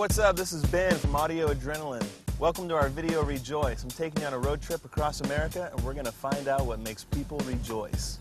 what's up? This is Ben from Audio Adrenaline. Welcome to our video Rejoice. I'm taking you on a road trip across America, and we're going to find out what makes people rejoice.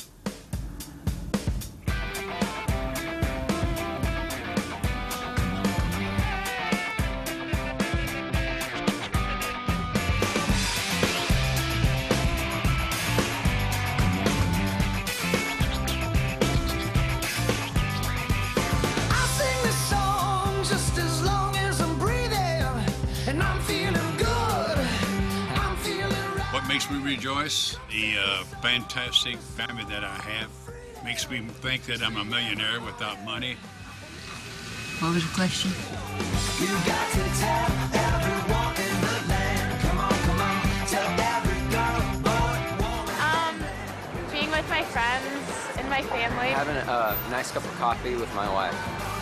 What makes me rejoice? The fantastic family that I have. Makes me think that I'm a millionaire without money. What was the question? You got to tell everyone in the land. Come on, tell every girl, boy, woman. Being with my friends and my family. Having a nice cup of coffee with my wife.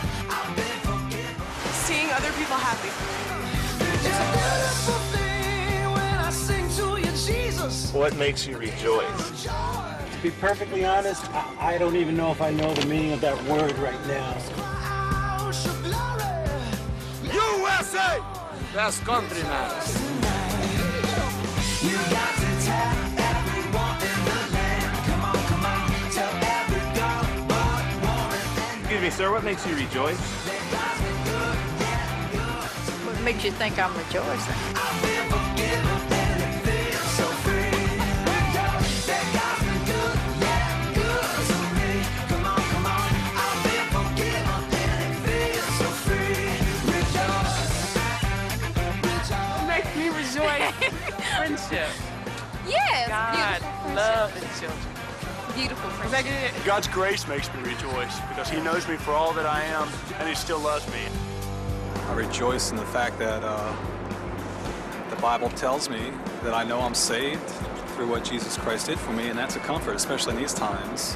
Seeing other people happy. It's a beautiful thing when I sing to you, Jesus. What makes you rejoice? To be perfectly honest, I don't even know if I know the meaning of that word right now. USA! Best country, man. You got to tell everyone in the land. Come on, tell every girl, boy, woman. Excuse me, sir, what makes you rejoice? What makes you think I'm rejoicing? I've been forgiven and it feels so free. Rejoice that God's been good, yeah, good to me. Come on, I've been forgiven and it feels so free. Rejoice. Make me rejoice. Friendship. Yes. God, love and children. Beautiful Is that friendship. good? God's grace makes me rejoice because he knows me for all that I am and he still loves me. I rejoice in the fact that the Bible tells me that I know I'm saved through what Jesus Christ did for me, and that's a comfort, especially in these times.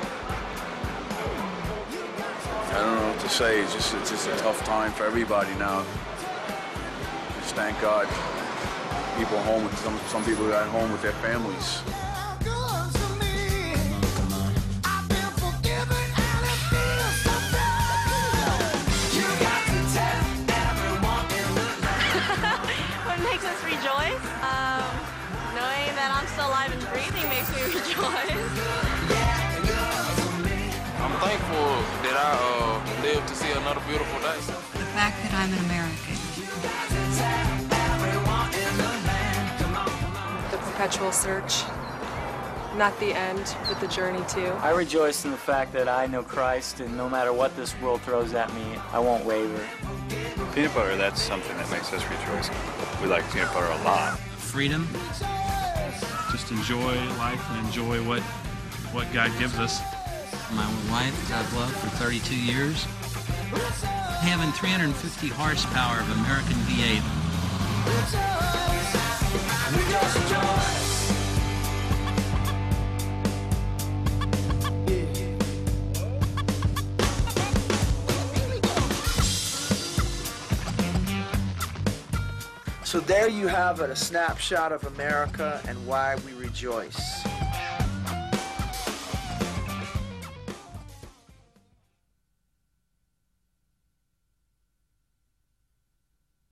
I don't know what to say. It's just a tough time for everybody now. Just thank God. People home with some people got home with their families. Knowing that I'm still alive and breathing makes me rejoice. I'm thankful that I live to see another beautiful day. The fact that I'm an American. The perpetual search. Not the end, but the journey too. I rejoice in the fact that I know Christ, and no matter what this world throws at me, I won't waver. Peanut butter, that's something that makes us rejoice. We like peanut butter a lot. Freedom. Just enjoy life and enjoy what God gives us. My wife, I've loved for 32 years. Having 350 horsepower of American V8. So there you have it, a snapshot of America and why we rejoice.